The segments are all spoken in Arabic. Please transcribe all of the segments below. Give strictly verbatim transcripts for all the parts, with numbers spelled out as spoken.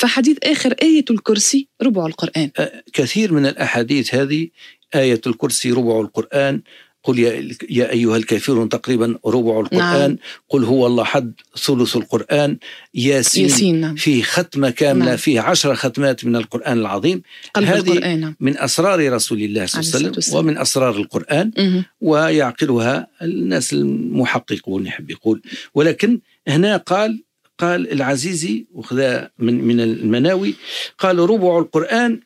فحديث آخر آية الكرسي ربع القرآن. كثير من الأحاديث هذه آية الكرسي ربع القرآن، قل يا, يا أيها الكافرون تقريبا ربع القرآن. نعم. قل هو الله حد ثلث القرآن. ياسين, ياسين نعم. فيه ختمة كاملة. نعم. فيه عشر ختمات من القرآن العظيم. هذه القرآن. من أسرار رسول الله صلى الله عليه وسلم ومن أسرار القرآن. م- ويعقلها الناس المحققون يحب يقول. ولكن هنا قال قال العزيزي وخذا من, من المناوي قال ربع القرآن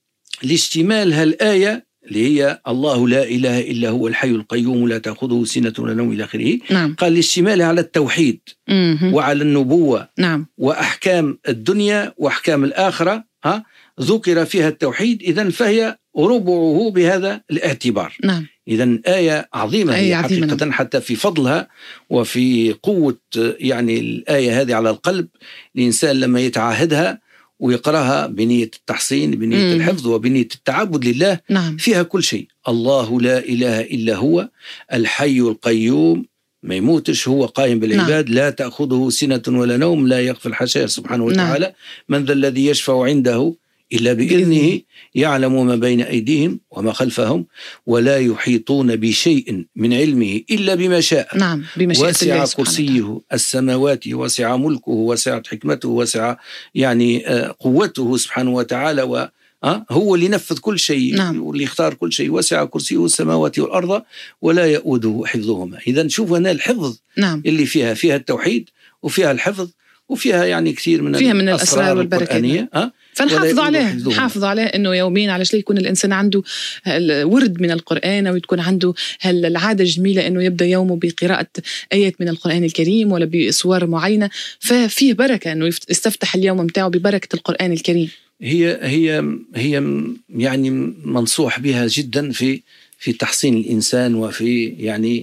لاشتمال هالآية اللي هي الله لا إله إلا هو الحي القيوم لا تأخذه سنة ولا نوم إلى آخره. نعم. قال لاشتمالها على التوحيد م- وعلى النبوة. نعم. وأحكام الدنيا وأحكام الآخرة ها ذكر فيها التوحيد، إذن فهي ربعه بهذا الاعتبار. نعم. إذن آية عظيمة هي حقيقة. نعم. حتى في فضلها وفي قوة يعني الآية هذه على القلب، الإنسان لما يتعاهدها ويقرأها بنية التحصين بنية مم. الحفظ وبنية التعبد لله. نعم. فيها كل شيء. الله لا إله إلا هو الحي القيوم، ما يموتش، هو قائم بالعباد. نعم. لا تأخذه سنة ولا نوم، لا يغفل الحشائر سبحانه وتعالى. نعم. من ذا الذي يشفع عنده إلا بإذنه، يعلم ما بين أيديهم وما خلفهم ولا يحيطون بشيء من علمه إلا بما شاء. نعم. وسع كرسيه السماوات وسع ملكه وسعت حكمته وسع يعني قوته سبحانه وتعالى، و هو اللي ينفذ كل شيء. نعم. واللي يختار كل شيء. وسع كرسيه السماوات والأرض ولا يؤوده حفظهما. إذن شوف هنا الحفظ. نعم. اللي فيها فيها التوحيد وفيها الحفظ وفيها يعني كثير من فيها من الأسرار والبركات. فنحافظ عليه نحافظ عليه انه يوميا على شيء يكون الانسان عنده ورد من القرآن، او يكون عنده العاده الجميله انه يبدا يومه بقراءه ايات من القرآن الكريم ولا بصور معينه، ففيه بركه انه يستفتح اليوم متاعه ببركه القرآن الكريم. هي هي هي يعني منصوح بها جدا في في تحصين الانسان وفي يعني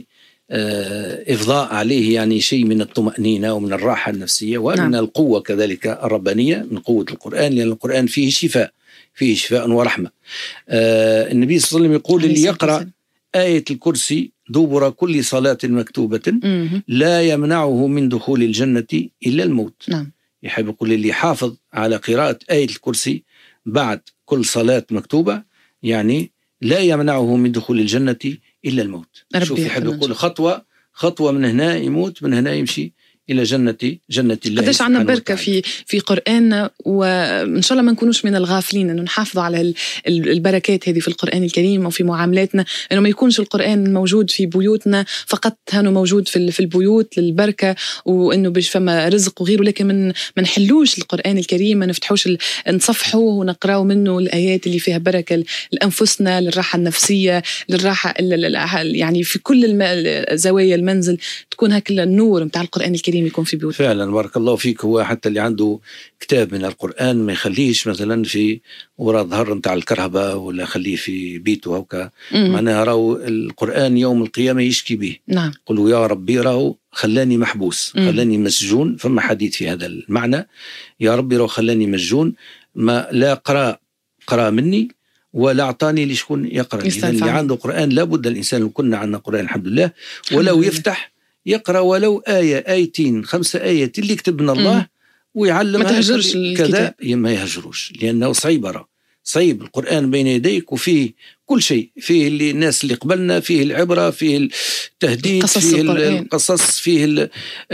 إفضاء عليه يعني شيء من الطمأنينة ومن الراحة النفسية ومن نعم. القوة كذلك الربانية من قوة القرآن، لأن القرآن فيه شفاء فيه شفاء ورحمة. آه النبي صلى الله عليه وسلم يقول اللي يقرأ آية الكرسي دبر كل صلاة مكتوبة م- لا يمنعه من دخول الجنة إلا الموت. نعم. يحب يقول اللي حافظ على قراءة آية الكرسي بعد كل صلاة مكتوبة يعني لا يمنعه من دخول الجنة إلا الموت. شوف يحب يقول خطوة خطوة من هنا يموت، من هنا يمشي إلى جنة جنة الله. قداش عنا بركة في في قرآننا، وإن شاء الله ما نكونوش من الغافلين إنه نحافظ على البركات هذه في القرآن الكريم وفي معاملاتنا، إنه ما يكونش القرآن موجود في بيوتنا فقط، هانو موجود في في البيوت للبركة وإنه باش فما رزق وغيره، لكن من ما نحلوش القرآن الكريم، ما نفتحوش نصفحوه ونقرأوا منه الآيات اللي فيها بركة لأنفسنا، للراحة النفسية، للراحة يعني في كل زوايا المنزل تكون هك النور متاع القرآن الكريم يكون في بيوت. فعلا بارك الله فيك. هو حتى اللي عنده كتاب من القرآن ما يخليش مثلا في وراء ظهر نتاع الكرهبة ولا خليه في بيته هكا، معناها راهو القرآن يوم القيامة يشكي به. نعم. قلوا يا ربي راهو خلاني محبوس، مم. خلاني مسجون، فما حديث في هذا المعنى، يا ربي راهو خلاني مسجون، ما لا قرأ قرأ مني ولا أعطاني لشكون يقرأ. اللي عنده قرآن لابد الإنسان، كنا عندنا قرآن الحمد لله، ولو يفتح يقرأ ولو آية آيتين خمسة آيات اللي كتبنا الله مم. ويعلم ما تهجرش كذا، ما يهجروش لأنه صعيب. رأى صعيب القرآن بين يديك وفيه كل شيء، فيه اللي الناس اللي قبلنا، فيه العبرة، فيه التهديد، فيه القصص، فيه ال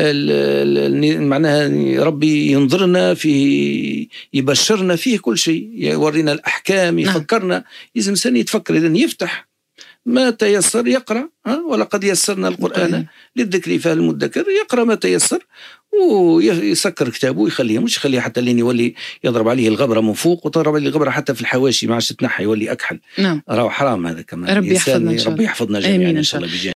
ال معناها ربي ينظرنا، فيه يبشرنا، فيه كل شيء، يورينا الأحكام، يفكرنا. لازم إنسان يتفكر، إذن يفتح ما تيسر يقرأ، ها ولقد يسرنا القرآن للذكر فهل مدكر، يقرأ ما تيسر ويسكر كتابه ويخليه، مش يخليه حتى لين يولي يضرب عليه الغبرة من فوق وتضرب عليه الغبرة حتى في الحواشي ما عادش تنحى يولي أكحل. نعم. راهو حرام هذا كمان. ربي يحفظنا إن شاء الله. ربي يحفظنا جميعا إن شاء الله.